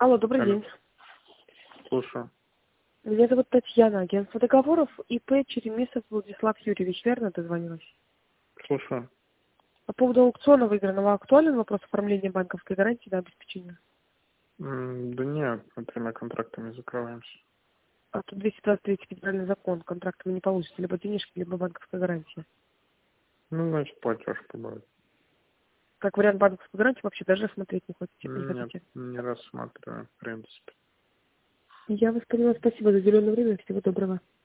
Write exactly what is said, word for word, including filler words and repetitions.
Алло, добрый Алло. день. Слушаю. Меня зовут Татьяна, агентство договоров ИП Черемисов Владислав Юрьевич, верно дозвонилась? Слушаю. По поводу аукциона выигранного актуален вопрос оформления банковской гарантии на обеспечение? М, Да нет, мы тремя контрактами закрываемся. А тут двести двадцать третий федеральный закон, контракт вы не получите, либо денежки, либо банковская гарантия. Ну, значит, платеж побывает. Как вариант банковской гарантии вообще даже рассмотреть не хотите, не Нет, хотите? не рассматриваю, в принципе. Я вас поняла, спасибо за уделенное время, всего доброго.